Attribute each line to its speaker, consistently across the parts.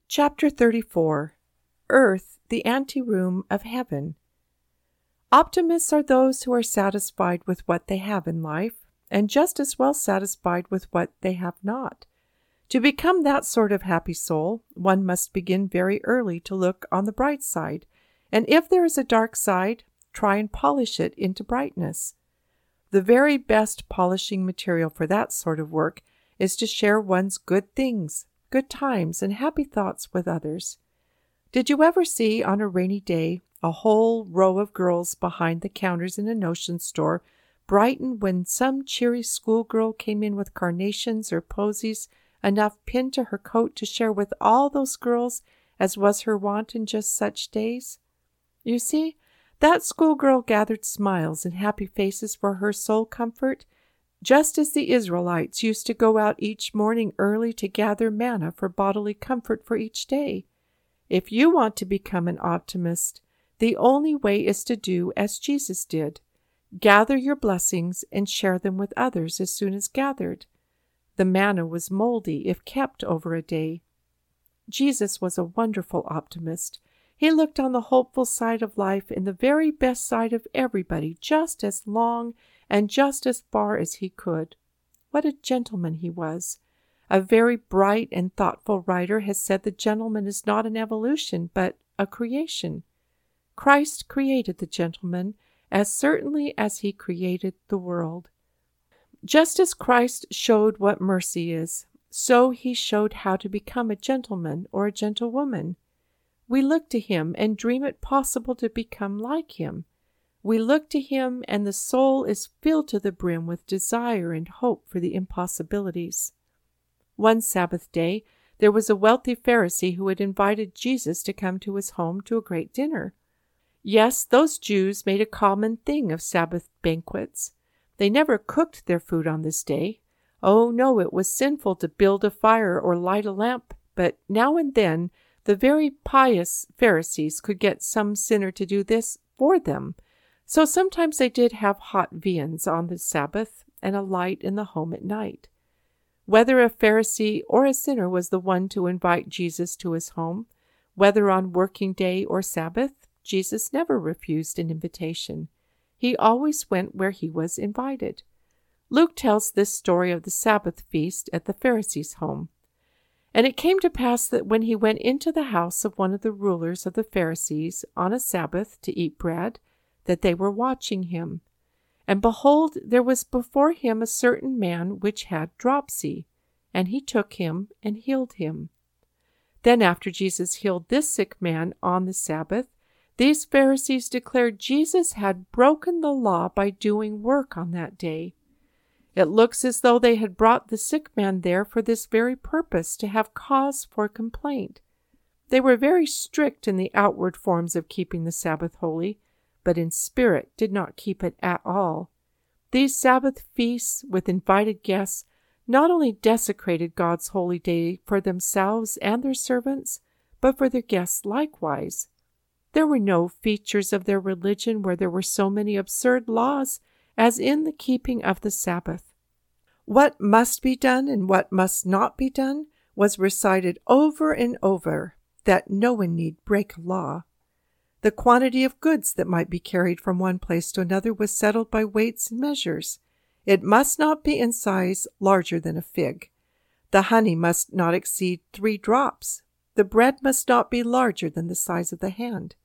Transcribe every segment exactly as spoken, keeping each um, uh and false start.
Speaker 1: Chapter thirty-four. Earth, the Anteroom of Heaven. Optimists are those who are satisfied with what they have in life, and just as well satisfied with what they have not. To become that sort of happy soul, one must begin very early to look on the bright side, and if there is a dark side, try and polish it into brightness. The very best polishing material for that sort of work is to share one's good things, good times, and happy thoughts with others. Did you ever see on a rainy day a whole row of girls behind the counters in a notion store brighten when some cheery schoolgirl came in with carnations or posies enough pinned to her coat to share with all those girls as was her wont in just such days? You see, that schoolgirl gathered smiles and happy faces for her sole comfort, just as the Israelites used to go out each morning early to gather manna for bodily comfort for each day. If you want to become an optimist, the only way is to do as Jesus did. Gather your blessings and share them with others as soon as gathered. The manna was moldy if kept over a day. Jesus was a wonderful optimist. He looked on the hopeful side of life in the very best side of everybody just as long and just as far as he could. What a gentleman he was! A very bright and thoughtful writer has said the gentleman is not an evolution, but a creation. Christ created the gentleman as certainly as he created the world. Just as Christ showed what mercy is, so he showed how to become a gentleman or a gentlewoman. We look to him and dream it possible to become like him. We look to him and the soul is filled to the brim with desire and hope for the impossibilities. One Sabbath day, there was a wealthy Pharisee who had invited Jesus to come to his home to a great dinner. Yes, those Jews made a common thing of Sabbath banquets. They never cooked their food on this day. Oh, no, it was sinful to build a fire or light a lamp, but now and then the very pious Pharisees could get some sinner to do this for them. So sometimes they did have hot viands on the Sabbath and a light in the home at night. Whether a Pharisee or a sinner was the one to invite Jesus to his home, whether on working day or Sabbath, Jesus never refused an invitation. He always went where he was invited. Luke tells this story of the Sabbath feast at the Pharisee's home. And it came to pass that when he went into the house of one of the rulers of the Pharisees on a Sabbath to eat bread, that they were watching him. And behold, there was before him a certain man which had dropsy, and he took him and healed him. Then after Jesus healed this sick man on the Sabbath, these Pharisees declared Jesus had broken the law by doing work on that day. It looks as though they had brought the sick man there for this very purpose, to have cause for complaint. They were very strict in the outward forms of keeping the Sabbath holy, but in spirit did not keep it at all. These Sabbath feasts with invited guests not only desecrated God's holy day for themselves and their servants, but for their guests likewise. There were no features of their religion where there were so many absurd laws as in the keeping of the Sabbath. What must be done and what must not be done was recited over and over, that no one need break a law. The quantity of goods that might be carried from one place to another was settled by weights and measures. It must not be in size larger than a fig. The honey must not exceed three drops. The bread must not be larger than the size of the hand.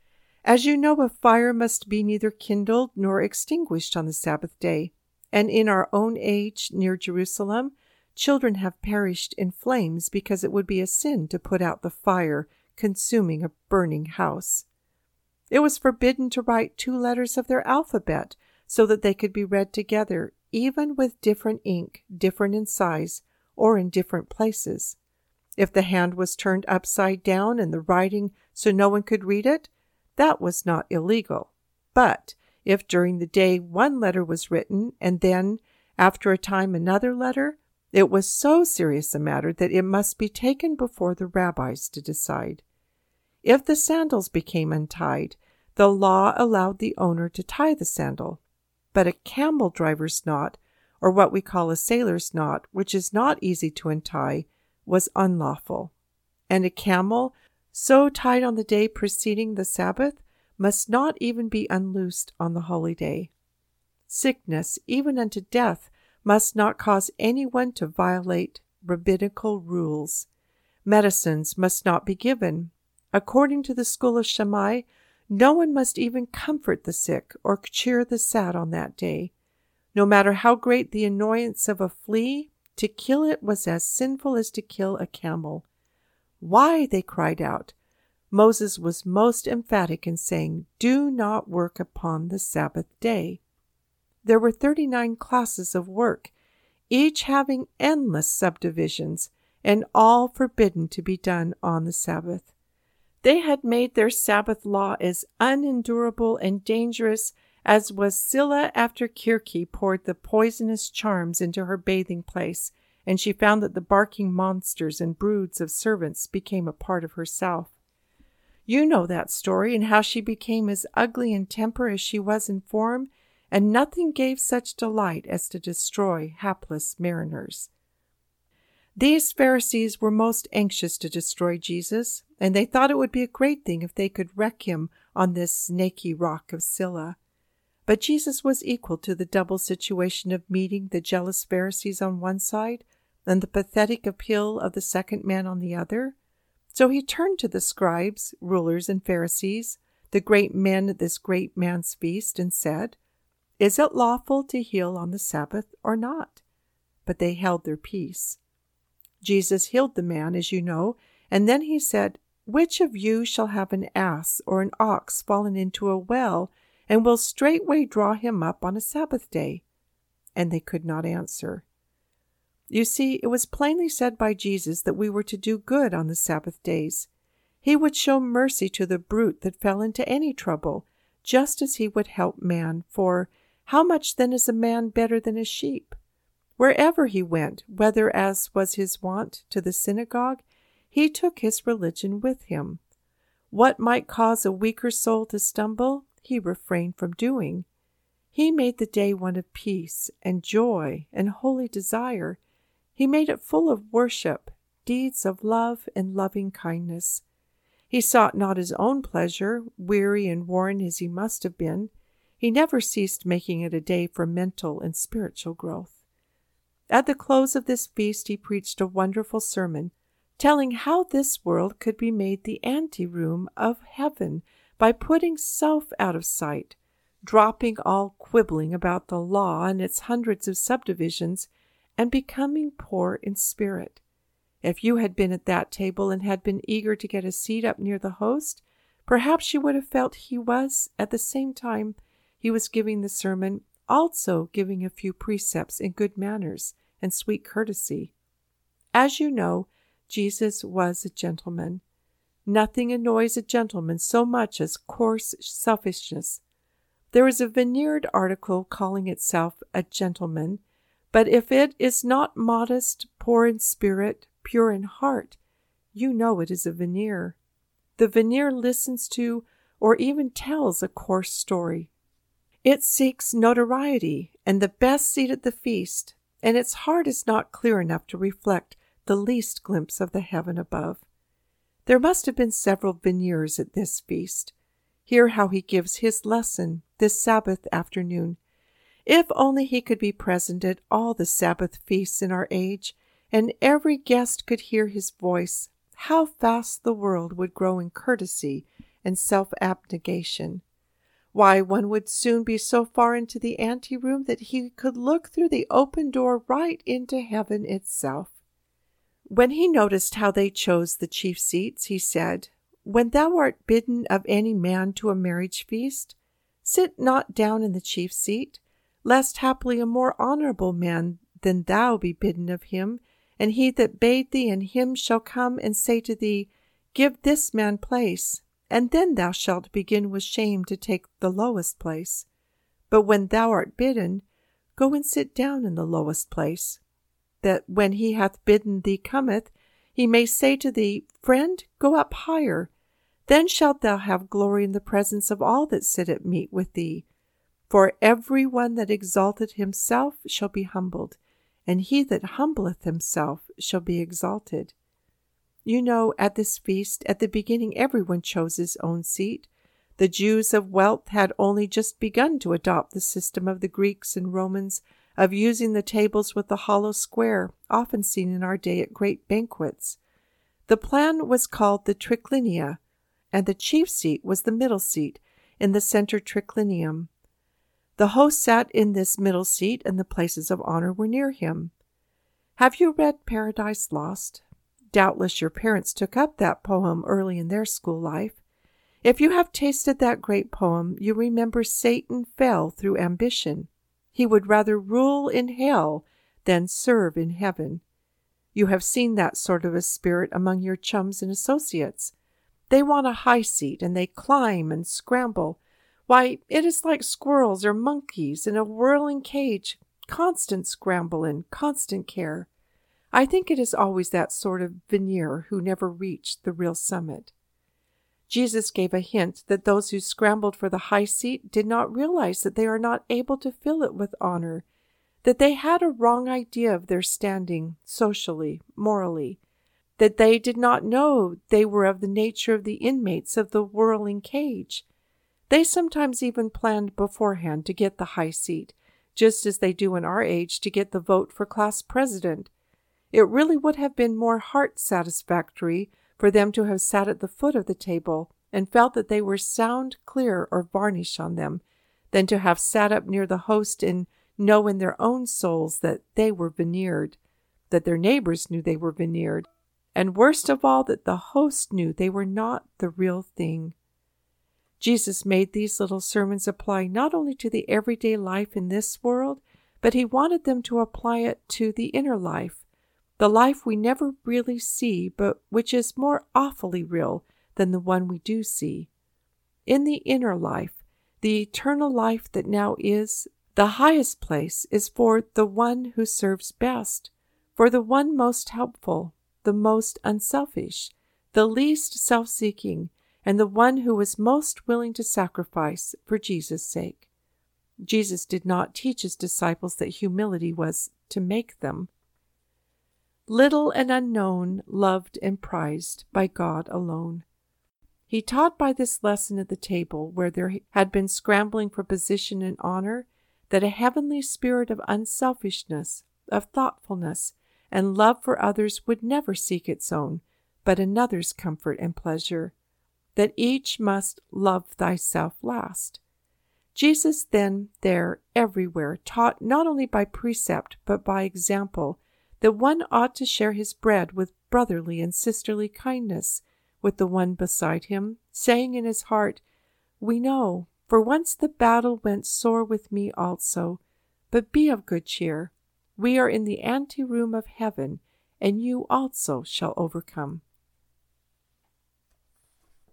Speaker 1: As you know, a fire must be neither kindled nor extinguished on the Sabbath day, and in our own age near Jerusalem, children have perished in flames because it would be a sin to put out the fire consuming a burning house. It was forbidden to write two letters of their alphabet so that they could be read together, even with different ink, different in size, or in different places. If the hand was turned upside down and the writing so no one could read it, that was not illegal. But if during the day one letter was written and then, after a time, another letter, it was so serious a matter that it must be taken before the rabbis to decide. If the sandals became untied, the law allowed the owner to tie the sandal, but a camel driver's knot, or what we call a sailor's knot, which is not easy to untie, was unlawful. And a camel, so tied on the day preceding the Sabbath, must not even be unloosed on the holy day. Sickness, even unto death, must not cause anyone to violate rabbinical rules. Medicines must not be given. According to the school of Shammai, no one must even comfort the sick or cheer the sad on that day. No matter how great the annoyance of a flea, to kill it was as sinful as to kill a camel. Why? They cried out. Moses was most emphatic in saying, "Do not work upon the Sabbath day." There were thirty-nine classes of work, each having endless subdivisions, and all forbidden to be done on the Sabbath. They had made their Sabbath law as unendurable and dangerous as was Scylla after Kirke poured the poisonous charms into her bathing place, and she found that the barking monsters and broods of servants became a part of herself. You know that story, and how she became as ugly in temper as she was in form, and nothing gave such delight as to destroy hapless mariners. These Pharisees were most anxious to destroy Jesus, and they thought it would be a great thing if they could wreck him on this snaky rock of Scylla. But Jesus was equal to the double situation of meeting the jealous Pharisees on one side and the pathetic appeal of the second man on the other. So he turned to the scribes, rulers, and Pharisees, the great men at this great man's feast, and said, "Is it lawful to heal on the Sabbath or not?" But they held their peace. Jesus healed the man, as you know, and then he said, "Which of you shall have an ass or an ox fallen into a well, and will straightway draw him up on a Sabbath day?" And they could not answer. You see, it was plainly said by Jesus that we were to do good on the Sabbath days. He would show mercy to the brute that fell into any trouble, just as he would help man, for how much then is a man better than a sheep? Wherever he went, whether, as was his wont, to the synagogue, he took his religion with him. What might cause a weaker soul to stumble, he refrained from doing. He made the day one of peace and joy and holy desire. He made it full of worship, deeds of love and loving kindness. He sought not his own pleasure, weary and worn as he must have been. He never ceased making it a day for mental and spiritual growth. At the close of this feast he preached a wonderful sermon, telling how this world could be made the anteroom of heaven by putting self out of sight, dropping all quibbling about the law and its hundreds of subdivisions, and becoming poor in spirit. If you had been at that table and had been eager to get a seat up near the host, perhaps you would have felt he was, at the same time he was giving the sermon, also giving a few precepts in good manners and sweet courtesy. As you know, Jesus was a gentleman. Nothing annoys a gentleman so much as coarse selfishness. There is a veneered article calling itself a gentleman, but if it is not modest, poor in spirit, pure in heart, you know it is a veneer. The veneer listens to or even tells a coarse story. It seeks notoriety and the best seat at the feast, and its heart is not clear enough to reflect the least glimpse of the heaven above. There must have been several veneers at this feast. Hear how he gives his lesson this Sabbath afternoon. If only he could be present at all the Sabbath feasts in our age, and every guest could hear his voice, how fast the world would grow in courtesy and self-abnegation. Why, one would soon be so far into the anteroom that he could look through the open door right into heaven itself. When he noticed how they chose the chief seats, he said, "When thou art bidden of any man to a marriage feast, sit not down in the chief seat, lest haply a more honourable man than thou be bidden of him, and he that bade thee and him shall come and say to thee, Give this man place, and then thou shalt begin with shame to take the lowest place. But when thou art bidden, go and sit down in the lowest place, that when he hath bidden thee cometh, he may say to thee, Friend, go up higher. Then shalt thou have glory in the presence of all that sit at meat with thee. For every one that exalteth himself shall be humbled, and he that humbleth himself shall be exalted." You know, at this feast, at the beginning, everyone chose his own seat. The Jews of wealth had only just begun to adopt the system of the Greeks and Romans of using the tables with the hollow square, often seen in our day at great banquets. The plan was called the triclinia, and the chief seat was the middle seat, in the center triclinium. The host sat in this middle seat, and the places of honor were near him. Have you read Paradise Lost? Doubtless your parents took up that poem early in their school life. If you have tasted that great poem, you remember Satan fell through ambition. He would rather rule in hell than serve in heaven. You have seen that sort of a spirit among your chums and associates. They want a high seat, and they climb and scramble. Why, it is like squirrels or monkeys in a whirling cage, constant scramble and constant care. I think it is always that sort of veneer who never reached the real summit. Jesus gave a hint that those who scrambled for the high seat did not realize that they are not able to fill it with honor, that they had a wrong idea of their standing socially, morally, that they did not know they were of the nature of the inmates of the whirling cage. They sometimes even planned beforehand to get the high seat, just as they do in our age to get the vote for class president. It really would have been more heart-satisfactory for them to have sat at the foot of the table and felt that they were sound, clear, or varnish on them, than to have sat up near the host and know in their own souls that they were veneered, that their neighbors knew they were veneered, and worst of all, that the host knew they were not the real thing. Jesus made these little sermons apply not only to the everyday life in this world, but he wanted them to apply it to the inner life, the life we never really see, but which is more awfully real than the one we do see. In the inner life, the eternal life that now is, the highest place is for the one who serves best, for the one most helpful, the most unselfish, the least self-seeking, and the one who was most willing to sacrifice for Jesus' sake. Jesus did not teach his disciples that humility was to make them. Little and unknown, loved and prized by God alone. He taught by this lesson at the table, where there had been scrambling for position and honor, that a heavenly spirit of unselfishness, of thoughtfulness, and love for others would never seek its own, but another's comfort and pleasure, that each must love thyself last. Jesus then, there, everywhere, taught not only by precept, but by example, that one ought to share his bread with brotherly and sisterly kindness with the one beside him, saying in his heart, "We know, for once the battle went sore with me also, but be of good cheer. We are in the anteroom of heaven, and you also shall overcome."